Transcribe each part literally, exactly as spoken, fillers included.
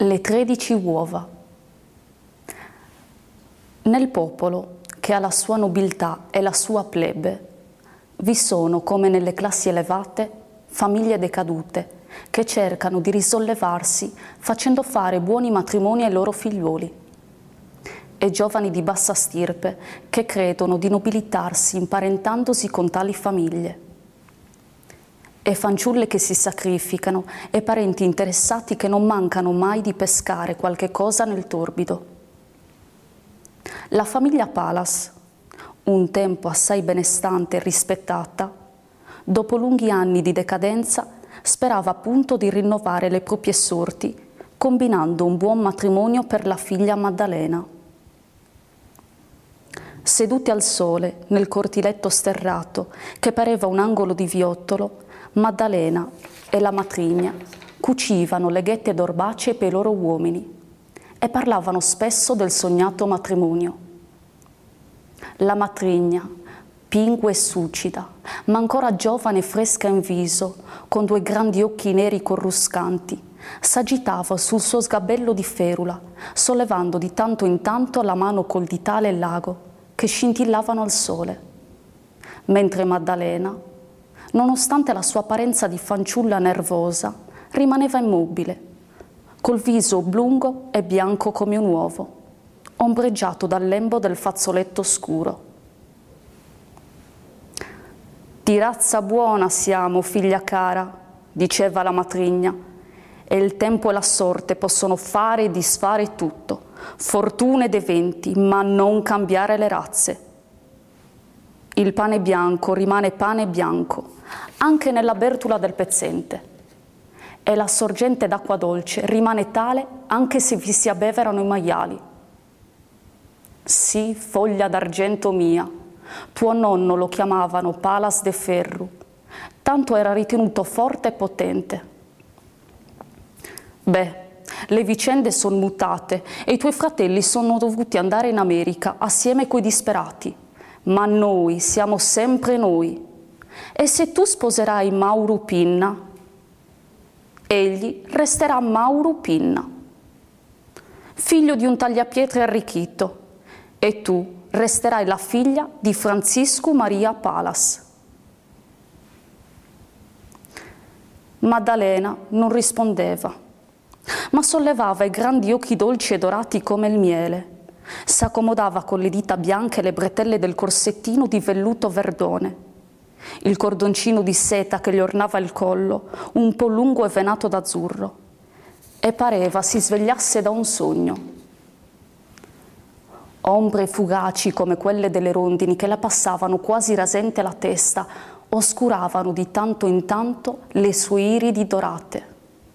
Le tredici uova. Nel popolo, che ha la sua nobiltà e la sua plebe, vi sono, come nelle classi elevate, famiglie decadute che cercano di risollevarsi facendo fare buoni matrimoni ai loro figliuoli, e giovani di bassa stirpe che credono di nobilitarsi imparentandosi con tali famiglie, e fanciulle che si sacrificano e parenti interessati che non mancano mai di pescare qualche cosa nel torbido. La famiglia Palas, un tempo assai benestante e rispettata, dopo lunghi anni di decadenza sperava appunto di rinnovare le proprie sorti combinando un buon matrimonio per la figlia Maddalena. Sedute al sole nel cortiletto sterrato che pareva un angolo di viottolo, Maddalena e la matrigna cucivano le ghette d'orbacee per i loro uomini e parlavano spesso del sognato matrimonio. La matrigna, pingue e succida, ma ancora giovane e fresca in viso, con due grandi occhi neri corruscanti, s'agitava sul suo sgabello di ferula, sollevando di tanto in tanto la mano col ditale e l'ago, che scintillavano al sole, mentre Maddalena, nonostante la sua apparenza di fanciulla nervosa, rimaneva immobile, col viso oblungo e bianco come un uovo, ombreggiato dal lembo del fazzoletto scuro. «Di razza buona siamo, figlia cara», diceva la matrigna, «e il tempo e la sorte possono fare e disfare tutto, fortune ed eventi, ma non cambiare le razze. Il pane bianco rimane pane bianco, anche nella bertula del pezzente, e la sorgente d'acqua dolce rimane tale anche se vi si abbeverano i maiali. Sì, foglia d'argento mia, tuo nonno lo chiamavano Palas de Ferru, tanto era ritenuto forte e potente. Beh, le vicende sono mutate e i tuoi fratelli sono dovuti andare in America assieme coi disperati, ma noi siamo sempre noi. E se tu sposerai Mauro Pinna, egli resterà Mauro Pinna, figlio di un tagliapietre arricchito, e tu resterai la figlia di Francisco Maria Palas. Maddalena non rispondeva, ma sollevava i grandi occhi dolci e dorati come il miele, s'accomodava con le dita bianche le bretelle del corsettino di velluto verdone, il cordoncino di seta che gli ornava il collo, un po' lungo e venato d'azzurro, e pareva si svegliasse da un sogno. Ombre fugaci come quelle delle rondini che la passavano quasi rasente la testa oscuravano di tanto in tanto le sue iridi dorate.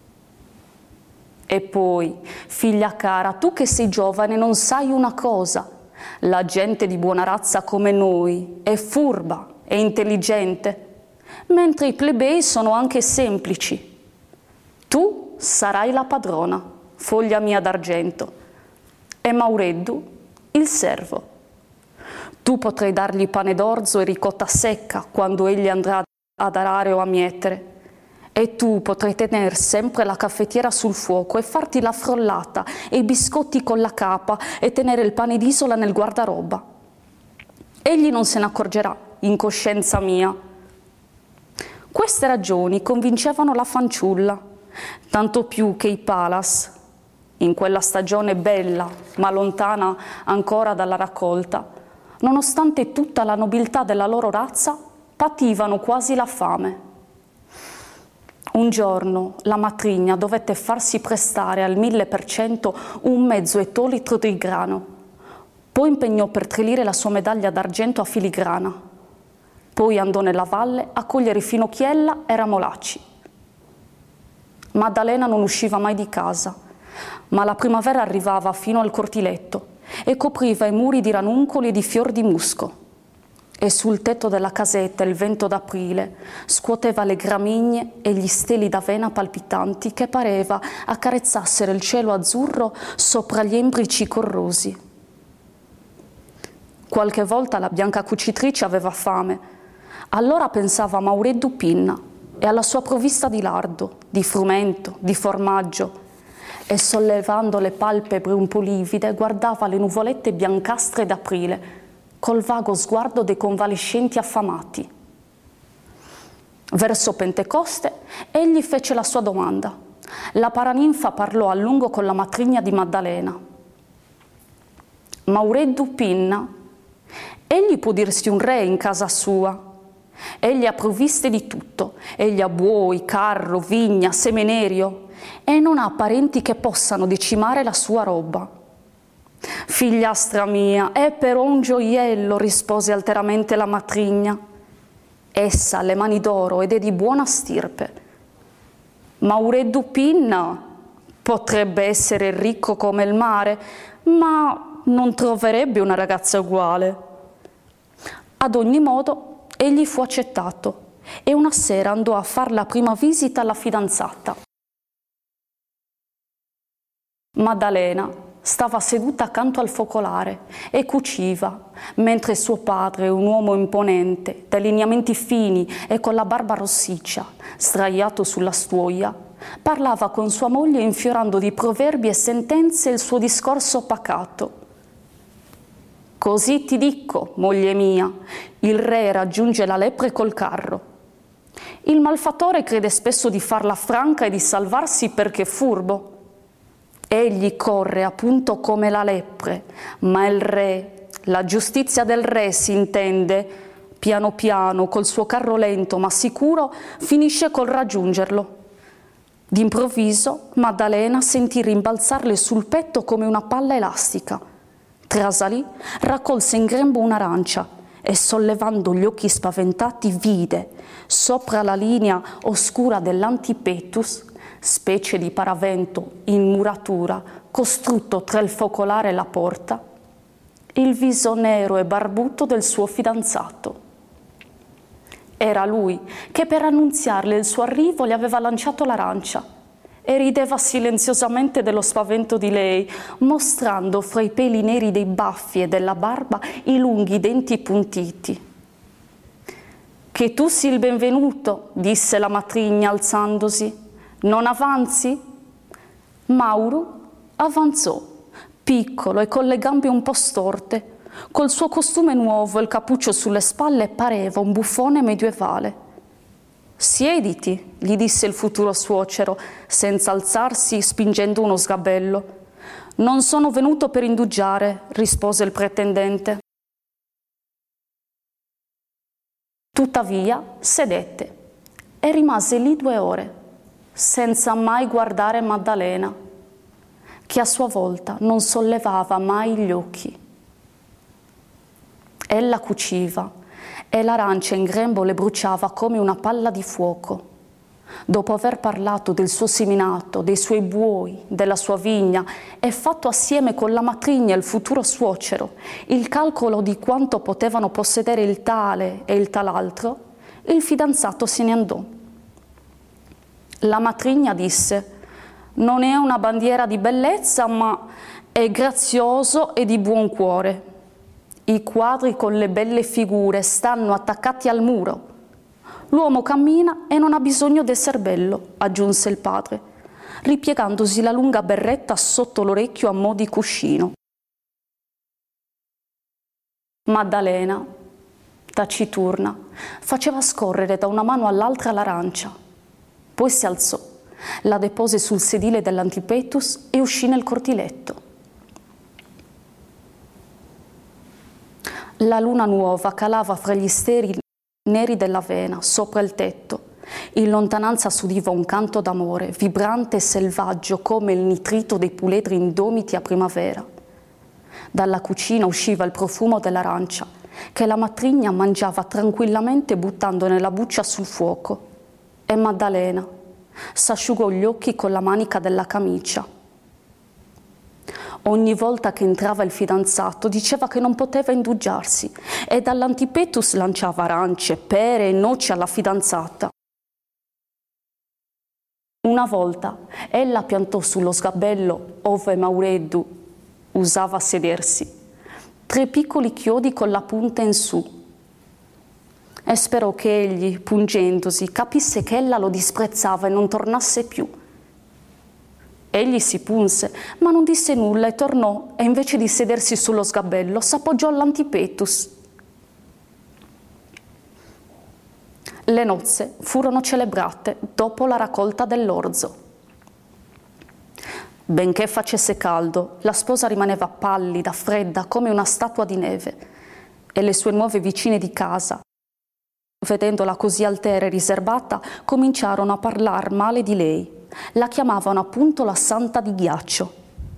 E poi, figlia cara, tu che sei giovane non sai una cosa: la gente di buona razza come noi è furba e intelligente, mentre i plebei sono anche semplici. Tu sarai la padrona, foglia mia d'argento, e Maureddu il servo. Tu potrai dargli pane d'orzo e ricotta secca quando egli andrà ad arare o a mietere, e tu potrai tenere sempre la caffettiera sul fuoco e farti la frollata e i biscotti con la capa e tenere il pane d'isola nel guardaroba. Egli non se ne accorgerà, in coscienza mia. Queste ragioni convincevano la fanciulla, tanto più che i Palas, in quella stagione bella ma lontana ancora dalla raccolta, nonostante tutta la nobiltà della loro razza, pativano quasi la fame. Un giorno la matrigna dovette farsi prestare al mille per cento un mezzo ettolitro di grano, poi impegnò per trilire la sua medaglia d'argento a filigrana, poi andò nella valle a cogliere finocchiella e ramolacci. Maddalena non usciva mai di casa, ma la primavera arrivava fino al cortiletto e copriva i muri di ranuncoli e di fior di musco, e sul tetto della casetta il vento d'aprile scuoteva le gramigne e gli steli d'avena palpitanti che pareva accarezzassero il cielo azzurro sopra gli embrici corrosi. Qualche volta la bianca cucitrice aveva fame, allora pensava a Maureddu Pinna e alla sua provvista di lardo, di frumento, di formaggio, e sollevando le palpebre un po' livide guardava le nuvolette biancastre d'aprile col vago sguardo dei convalescenti affamati. Verso Pentecoste egli fece la sua domanda. La paraninfa parlò a lungo con la matrigna di Maddalena. Maureddu Pinna, egli può dirsi un re in casa sua. Egli ha provviste di tutto, egli ha buoi, carro, vigna, semenerio, e non ha parenti che possano decimare la sua roba. Figliastra mia, è però un gioiello, rispose alteramente la matrigna. Essa ha le mani d'oro ed è di buona stirpe. Maureddu Pinna potrebbe essere ricco come il mare, ma non troverebbe una ragazza uguale. Ad ogni modo, egli fu accettato e una sera andò a far la prima visita alla fidanzata. Maddalena stava seduta accanto al focolare e cuciva, mentre suo padre, un uomo imponente, dai lineamenti fini e con la barba rossiccia, sdraiato sulla stuoia, parlava con sua moglie infiorando di proverbi e sentenze il suo discorso pacato. Così ti dico, moglie mia, il re raggiunge la lepre col carro. Il malfattore crede spesso di farla franca e di salvarsi perché è furbo. Egli corre appunto come la lepre, ma il re, la giustizia del re si intende, piano piano, col suo carro lento ma sicuro, finisce col raggiungerlo. D'improvviso Maddalena sentì rimbalzarle sul petto come una palla elastica. Trasalì, raccolse in grembo un'arancia e sollevando gli occhi spaventati vide, sopra la linea oscura dell'antipetus, specie di paravento in muratura costrutto tra il focolare e la porta, il viso nero e barbuto del suo fidanzato. Era lui che per annunziarle il suo arrivo le aveva lanciato l'arancia e rideva silenziosamente dello spavento di lei, mostrando fra i peli neri dei baffi e della barba i lunghi denti puntiti. «Che tu sia il benvenuto», disse la matrigna alzandosi. «Non avanzi?» Mauro avanzò, piccolo e con le gambe un po' storte. Col suo costume nuovo e il cappuccio sulle spalle pareva un buffone medievale. «Siediti», gli disse il futuro suocero, senza alzarsi, spingendo uno sgabello. «Non sono venuto per indugiare», rispose il pretendente. Tuttavia sedette e rimase lì due ore, senza mai guardare Maddalena, che a sua volta non sollevava mai gli occhi. Ella cuciva e l'arancia in grembo le bruciava come una palla di fuoco. Dopo aver parlato del suo seminato, dei suoi buoi, della sua vigna e fatto assieme con la matrigna e il futuro suocero il calcolo di quanto potevano possedere il tale e il tal'altro, il fidanzato se ne andò. La matrigna disse: «Non è una bandiera di bellezza, ma è grazioso e di buon cuore. I quadri con le belle figure stanno attaccati al muro. L'uomo cammina e non ha bisogno d'esser bello», aggiunse il padre, ripiegandosi la lunga berretta sotto l'orecchio a mo' di cuscino. Maddalena, taciturna, faceva scorrere da una mano all'altra l'arancia. Poi si alzò, la depose sul sedile dell'antipetus e uscì nel cortiletto. La luna nuova calava fra gli steli neri dell'avena, sopra il tetto. In lontananza s'udiva un canto d'amore, vibrante e selvaggio come il nitrito dei puledri indomiti a primavera. Dalla cucina usciva il profumo dell'arancia, che la matrigna mangiava tranquillamente buttandone la buccia sul fuoco. E Maddalena s'asciugò gli occhi con la manica della camicia. Ogni volta che entrava il fidanzato diceva che non poteva indugiarsi e dall'antipetus lanciava arance, pere e noci alla fidanzata. Una volta ella piantò sullo sgabello ove Maureddu usava sedersi tre piccoli chiodi con la punta in su e sperò che egli, pungendosi, capisse che ella lo disprezzava e non tornasse più. Egli si punse, ma non disse nulla e tornò, e invece di sedersi sullo sgabello s'appoggiò all'antipetus. Le nozze furono celebrate dopo la raccolta dell'orzo. Benché facesse caldo, la sposa rimaneva pallida, fredda, come una statua di neve, e le sue nuove vicine di casa, vedendola così altera e riservata, cominciarono a parlar male di lei. La chiamavano appunto la santa di ghiaccio.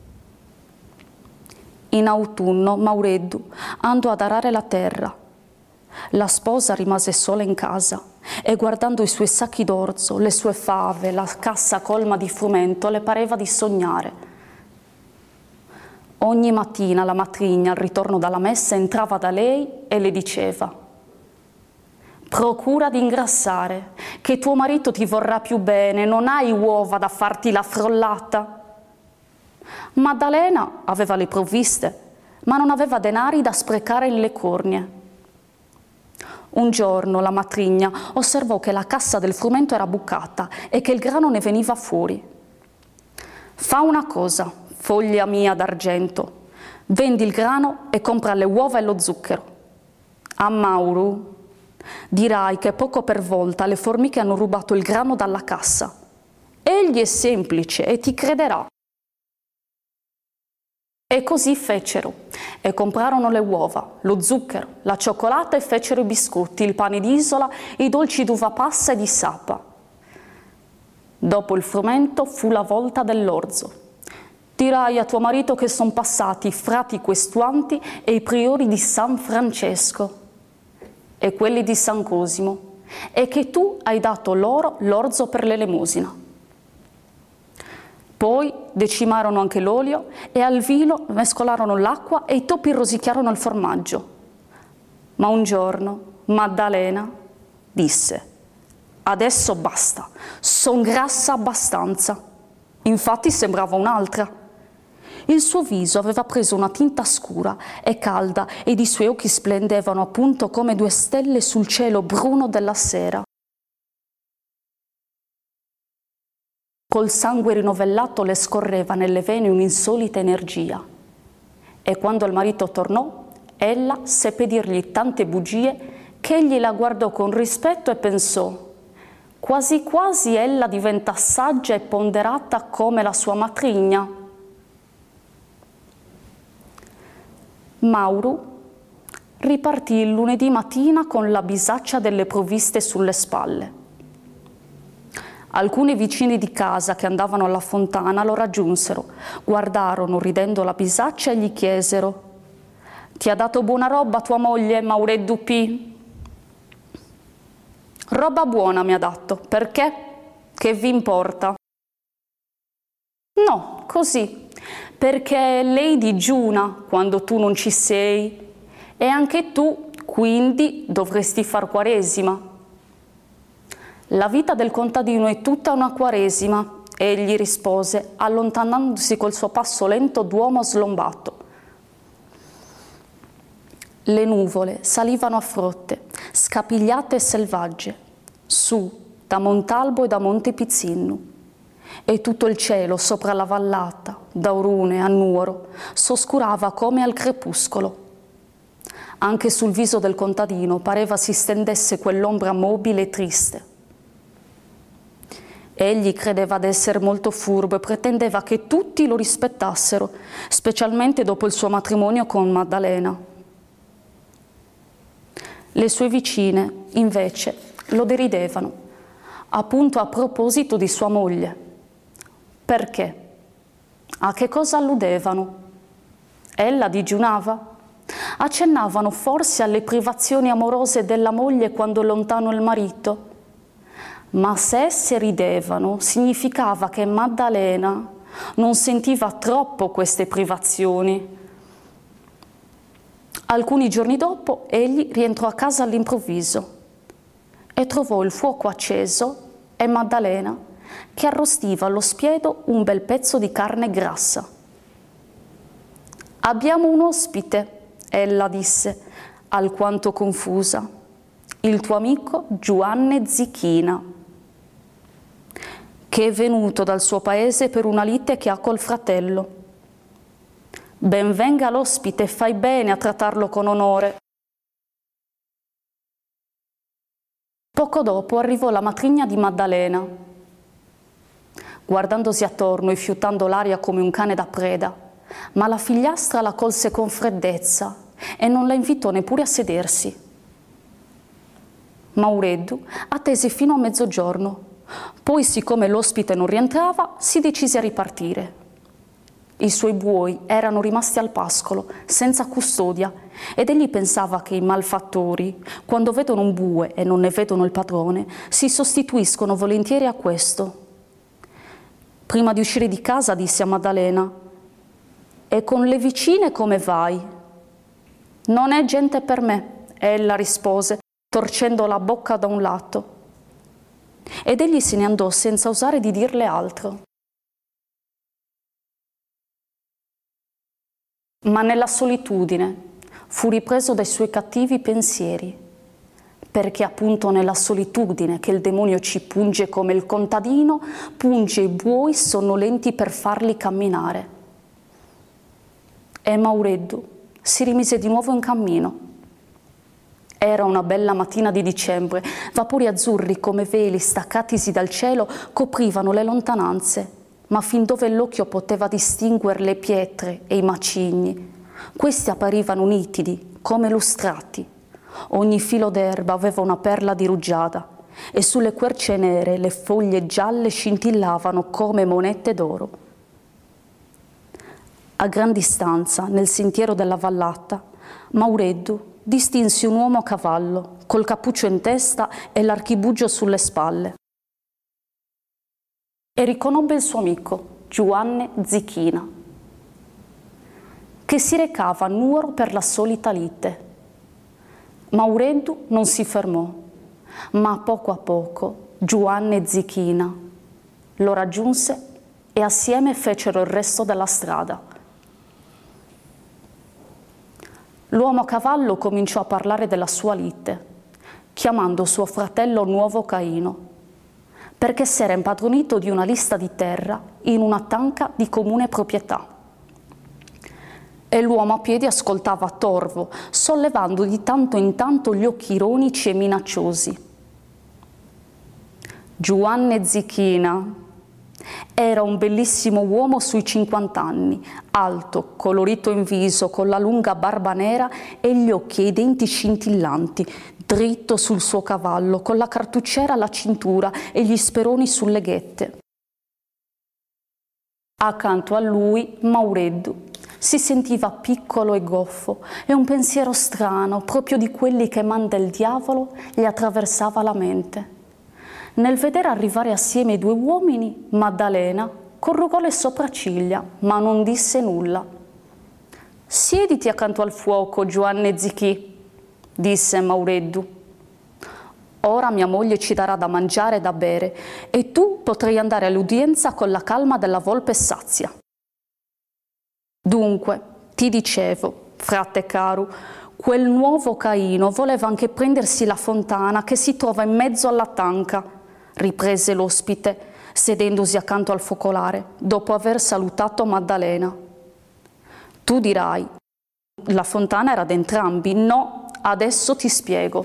In autunno Maureddu andò ad arare la terra. La sposa rimase sola in casa e guardando i suoi sacchi d'orzo, le sue fave, la cassa colma di frumento, le pareva di sognare. Ogni mattina la matrigna al ritorno dalla messa entrava da lei e le diceva: procura di ingrassare, che tuo marito ti vorrà più bene, non hai uova da farti la frollata. Maddalena aveva le provviste, ma non aveva denari da sprecare nelle cornie. Un giorno la matrigna osservò che la cassa del frumento era bucata e che il grano ne veniva fuori. Fa una cosa, foglia mia d'argento, vendi il grano e compra le uova e lo zucchero. A Mauru dirai che poco per volta le formiche hanno rubato il grano dalla cassa. Egli è semplice e ti crederà. E così fecero, e comprarono le uova, lo zucchero, la cioccolata e fecero i biscotti, il pane d'isola, i dolci d'uva passa e di sapa. Dopo il frumento fu la volta dell'orzo. Dirai a tuo marito che son passati i frati questuanti e i priori di San Francesco e quelli di San Cosimo, e che tu hai dato loro l'orzo per l'elemosina. Poi decimarono anche l'olio e al vino mescolarono l'acqua e i topi rosicchiarono il formaggio. Ma un giorno Maddalena disse: adesso basta, son grassa abbastanza. Infatti sembrava un'altra. Il suo viso aveva preso una tinta scura e calda ed i suoi occhi splendevano appunto come due stelle sul cielo bruno della sera. Col sangue rinovellato le scorreva nelle vene un'insolita energia. E quando il marito tornò, ella seppe dirgli tante bugie che egli la guardò con rispetto e pensò: quasi quasi ella diventa saggia e ponderata come la sua matrigna. Mauru ripartì il lunedì mattina con la bisaccia delle provviste sulle spalle. Alcuni vicini di casa che andavano alla fontana lo raggiunsero, guardarono ridendo la bisaccia e gli chiesero: ti ha dato buona roba tua moglie, Maureddu P? Roba buona mi ha dato, perché? Che vi importa? No, così. Perché lei digiuna quando tu non ci sei e anche tu quindi dovresti far quaresima. La vita del contadino è tutta una quaresima, egli rispose, allontanandosi col suo passo lento d'uomo slombato. Le nuvole salivano a frotte, scapigliate e selvagge, su da Montalbo e da Monte Pizzinnu. E tutto il cielo sopra la vallata, da Orune a Nuoro, s'oscurava come al crepuscolo. Anche sul viso del contadino pareva si stendesse quell'ombra mobile e triste. Egli credeva d'essere molto furbo e pretendeva che tutti lo rispettassero, specialmente dopo il suo matrimonio con Maddalena. Le sue vicine, invece, lo deridevano, appunto a proposito di sua moglie. Perché? A che cosa alludevano? Ella digiunava? Accennavano forse alle privazioni amorose della moglie quando è lontano il marito? Ma se esse ridevano, significava che Maddalena non sentiva troppo queste privazioni. Alcuni giorni dopo egli rientrò a casa all'improvviso e trovò il fuoco acceso e Maddalena che arrostiva allo spiedo un bel pezzo di carne grassa. «Abbiamo un ospite», ella disse, alquanto confusa, «il tuo amico Giuanne Zichina». che è venuto dal suo paese per una lite che ha col fratello. Ben venga l'ospite, fai bene a trattarlo con onore. Poco dopo arrivò la matrigna di Maddalena. Guardandosi attorno e fiutando l'aria come un cane da preda, ma la figliastra la colse con freddezza e non la invitò neppure a sedersi. Maureddu attese fino a mezzogiorno, poi, siccome l'ospite non rientrava, si decise a ripartire. I suoi buoi erano rimasti al pascolo, senza custodia, ed egli pensava che i malfattori, quando vedono un bue e non ne vedono il padrone, si sostituiscono volentieri a questo. Prima di uscire di casa disse a Maddalena: «E con le vicine come vai?» «Non è gente per me», ella rispose, torcendo la bocca da un lato. Ed egli se ne andò senza osare di dirle altro. Ma nella solitudine fu ripreso dai suoi cattivi pensieri, perché appunto nella solitudine che il demonio ci punge come il contadino punge i buoi sonnolenti per farli camminare. E Maureddu si rimise di nuovo in cammino. Era una bella mattina di dicembre, vapori azzurri come veli staccatisi dal cielo coprivano le lontananze, ma fin dove l'occhio poteva distinguere le pietre e i macigni, questi apparivano nitidi, come lustrati. Ogni filo d'erba aveva una perla di rugiada e sulle querce nere le foglie gialle scintillavano come monete d'oro. A gran distanza, nel sentiero della vallata, Maureddu distinse un uomo a cavallo, col cappuccio in testa e l'archibugio sulle spalle. E riconobbe il suo amico, Giuanne Zichina, che si recava a Nuoro per la solita lite. Maureddu non si fermò, ma poco a poco Giuanne Zichina lo raggiunse e assieme fecero il resto della strada. L'uomo a cavallo cominciò a parlare della sua lite, chiamando suo fratello Nuovo Caino, perché si era impadronito di una lista di terra in una tanca di comune proprietà. E l'uomo a piedi ascoltava torvo, sollevando di tanto in tanto gli occhi ironici e minacciosi. Giuanne Zichina era un bellissimo uomo sui cinquant'anni, alto, colorito in viso, con la lunga barba nera e gli occhi e i denti scintillanti, dritto sul suo cavallo, con la cartucciera alla cintura e gli speroni sulle ghette. Accanto a lui, Maureddu si sentiva piccolo e goffo e un pensiero strano, proprio di quelli che manda il diavolo, gli attraversava la mente. Nel vedere arrivare assieme i due uomini, Maddalena corrugò le sopracciglia, ma non disse nulla. «Siediti accanto al fuoco, Giuanne Zichì», disse Maureddu. «Ora mia moglie ci darà da mangiare e da bere, e tu potrai andare all'udienza con la calma della volpe sazia. Dunque, ti dicevo, frate caro, quel nuovo Caino voleva anche prendersi la fontana che si trova in mezzo alla tanca», riprese l'ospite, sedendosi accanto al focolare, dopo aver salutato Maddalena. «Tu dirai, la fontana era d'entrambi. No, adesso ti spiego».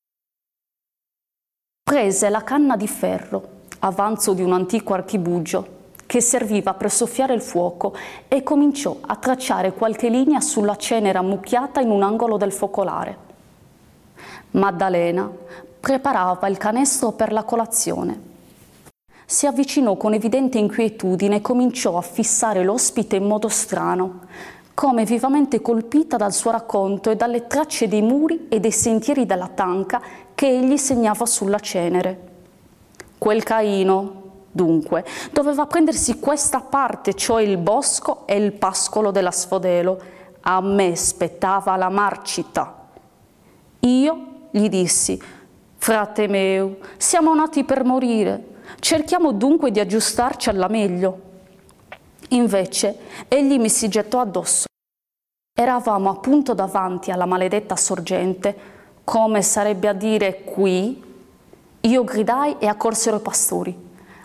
Prese la canna di ferro, avanzo di un antico archibugio, che serviva per soffiare il fuoco, e cominciò a tracciare qualche linea sulla cenere ammucchiata in un angolo del focolare. Maddalena preparava il canestro per la colazione. Si avvicinò con evidente inquietudine e cominciò a fissare l'ospite in modo strano, come vivamente colpita dal suo racconto e dalle tracce dei muri e dei sentieri della tanca che egli segnava sulla cenere. Quel Caino, dunque, doveva prendersi questa parte, cioè il bosco e il pascolo della Sfodelo. A me spettava la marcita. Io gli dissi: «Frate meu, siamo nati per morire, cerchiamo dunque di aggiustarci alla meglio». Invece egli mi si gettò addosso. Eravamo appunto davanti alla maledetta sorgente, come sarebbe a dire qui. Io gridai e accorsero i pastori.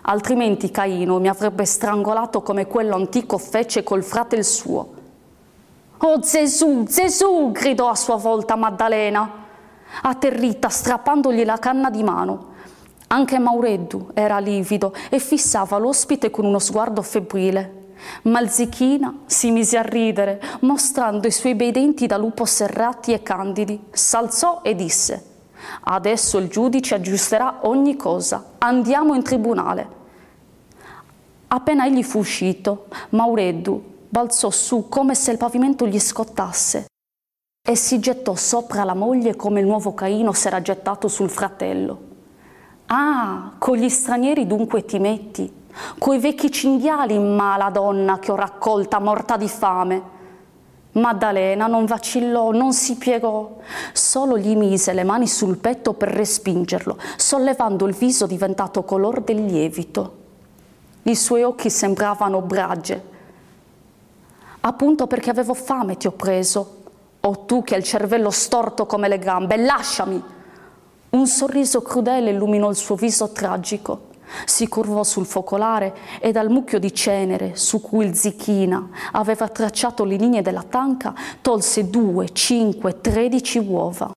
altrimenti Caino mi avrebbe strangolato come quello antico fece col frate suo. «Oh Gesù, Gesù!» gridò a sua volta Maddalena, atterrita, strappandogli la canna di mano. Anche Maureddu era livido e fissava l'ospite con uno sguardo febbrile. Ma il Zichina si mise a ridere, mostrando i suoi bei denti da lupo serrati e candidi, s'alzò e disse: «Adesso il giudice aggiusterà ogni cosa, andiamo in tribunale». Appena egli fu uscito, Maureddu balzò su come se il pavimento gli scottasse e si gettò sopra la moglie come il nuovo Caino s'era gettato sul fratello. «Ah, con gli stranieri dunque ti metti? Coi vecchi cinghiali, mala donna che ho raccolta morta di fame!» Maddalena non vacillò, non si piegò, solo gli mise le mani sul petto per respingerlo, sollevando il viso diventato color del lievito. I suoi occhi sembravano bragge. «Appunto perché avevo fame ti ho preso. O tu che hai il cervello storto come le gambe, lasciami!» Un sorriso crudele illuminò il suo viso tragico. Si curvò sul focolare e dal mucchio di cenere su cui il Zichina aveva tracciato le linee della tanca tolse due, cinque, tredici uova.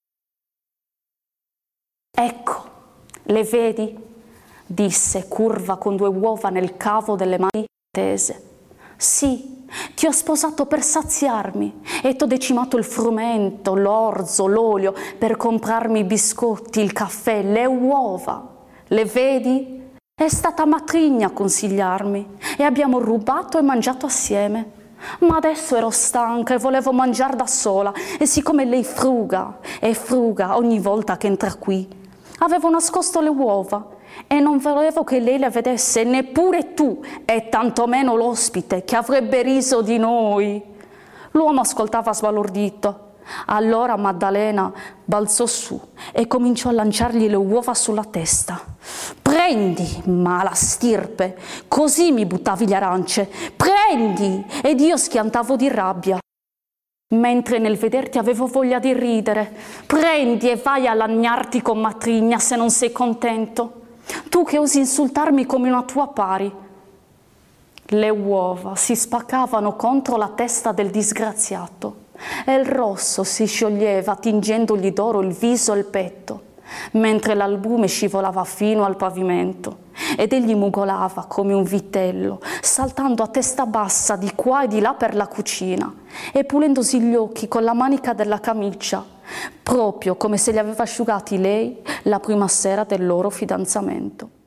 «Ecco, le vedi?» disse, curva con due uova nel cavo delle mani tese. «Sì, ti ho sposato per saziarmi e t'ho decimato il frumento, l'orzo, l'olio per comprarmi i biscotti, il caffè, le uova. Le vedi? È stata Matrigna a consigliarmi e abbiamo rubato e mangiato assieme. Ma adesso ero stanca e volevo mangiare da sola e siccome lei fruga e fruga ogni volta che entra qui, avevo nascosto le uova e non volevo che lei le vedesse, neppure tu e tantomeno l'ospite che avrebbe riso di noi». L'uomo ascoltava sbalordito. Allora Maddalena balzò su e cominciò a lanciargli le uova sulla testa. «Prendi, mala stirpe, così mi buttavi le arance, prendi!» Ed io schiantavo di rabbia, mentre nel vederti avevo voglia di ridere. «Prendi e vai a lagnarti con Matrigna se non sei contento, tu che osi insultarmi come una tua pari». Le uova si spaccavano contro la testa del disgraziato e il rosso si scioglieva tingendogli d'oro il viso e il petto, mentre l'albume scivolava fino al pavimento ed egli mugolava come un vitello, saltando a testa bassa di qua e di là per la cucina e pulendosi gli occhi con la manica della camicia, proprio come se li aveva asciugati lei la prima sera del loro fidanzamento.